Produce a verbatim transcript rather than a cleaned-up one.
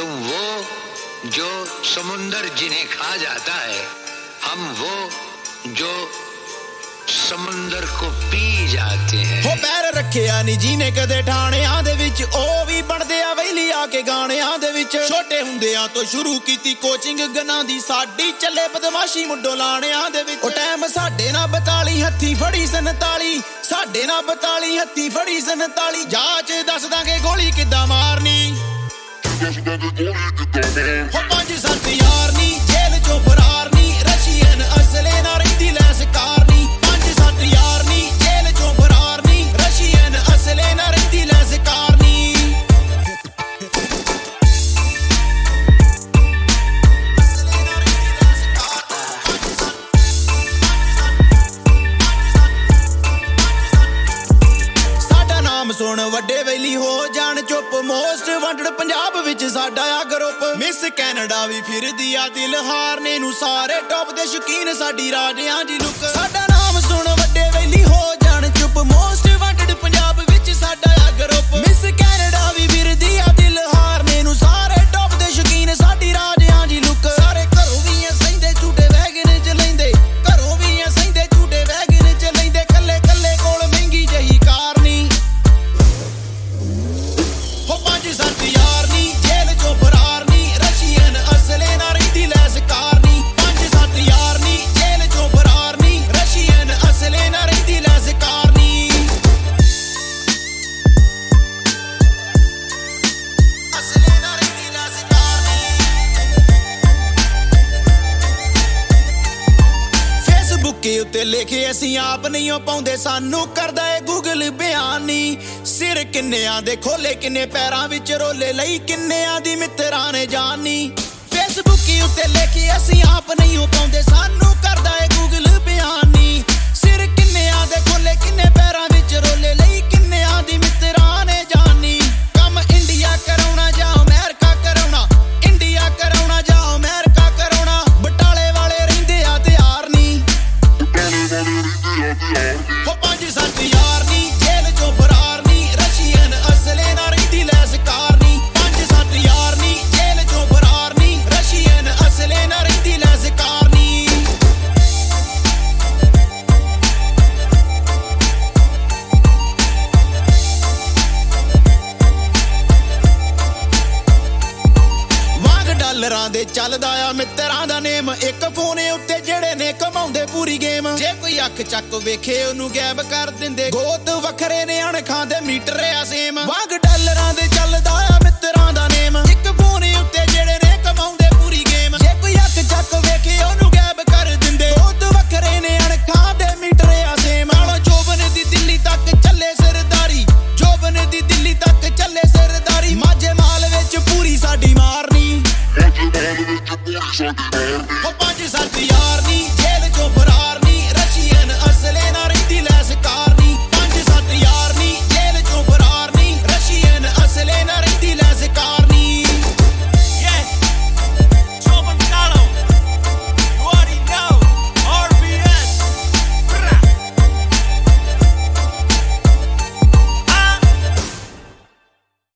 तुम वो जो समुंदर जिन्हें खा जाता है, हम वो जो समुंदर को पी जाते हैं। हो पैर रखिया नी जीने कदे ठाणियां दे विच, ओ भी बनदे आ वैली आके गाणियां दे विच। छोटे हुंदियां तो शुरू कीती कोचिंग गना दी, साडी चले बदमाशी मुंडो लाणियां दे विच। ओ टाइम साडे ना बताली हत्थी फड़ी सनताली, साडे ना बताली हत्थी फड़ी सनताली। जाच दस दांगे गोली किद्दां मारनी, हो पंज सत्त यार नी जेल चों फरार नी, रशियन असले ना रहिंदी लैस कारनी। पंज सत्त यार नी जेल चों फरार नी, रशियन असले ना रहिंदी लैस कारनी। सुन वड्डे वैली हो जान चुप, मोस्ट वांटेड पंजाब विच साडा आ ग्रुप। मिस कैनेडा भी फिरदी आ दिल हारने नू, सारे टॉप दे शौकीन साडी राजियां दी लुक। साडा नाम सुन वड्डे वैली हो जान चुप, मोस्ट वांटेड पंजाब विच साडा आ ग्रुप। मिस कैनेडा भी फिरदी आ दिल हारने नू, सारे टॉप दे शौकीन साडी राजियां दी लुक। सारे घरों भी ऐ सहिंदे झूठे वैगन च लैंदे, घरों भी ऐ सहिंदे झूठे वैगन च लैंदे। कल्ले कल्ले कोल महंगी जही कार नी, सत्त यार नी जेल चों फरार नी, रशियन असले ना रहिंदी लैस कारनी। पंज सत्त यार नी जेल चों फरार नी, रशियन असले ना रहिंदी लैस कारनी। असले ना रहिंदी लैस कारनी। फेसबुक के उत्ते लिखे असीं आप नहीं पाउंदे, सानू करदा है गूगल बयानी। सिर किन्नेयां दे खोले किन्ने पैरां विच रोले लई, किन्नेयां दी मित्तरां ने जानी। फेसबुक उत्ते लिखे असीं आप नहीं हो पाउंदे, सानू करदा है गूगल बयानी। सिर किन्नेयां दे खोले किन्ने पैरां विच रोले लई, किन्नेयां दी मित्तरां ने जानी। कम इंडिया कराउणा जां अमेरिका कराउणा, इंडिया कराउणा जां अमेरिका कराउणा। बटाले वाले रहिंदे आ त्यार नी, हो पंज सत्त यार नी जेल चों फरार नी, रशियन असले ना रहिंदी लैस कारनी। पंज सत्त यार नी जेल चों फरार नी, रशियन असले ना रहिंदी लैस कारनी। वांग डालरां दे चलदा आ मित्तरां दा नेम, एक फोने उत्ते जेड़े ने कमाउंदे पूरी गेम। जे कोई अख चक वेखे ओनू गैब कर दिंदे, गोत वखरे ने अणखां दे मीटर आ सेम। वांग डालरां दे चलदा आ मित्तरां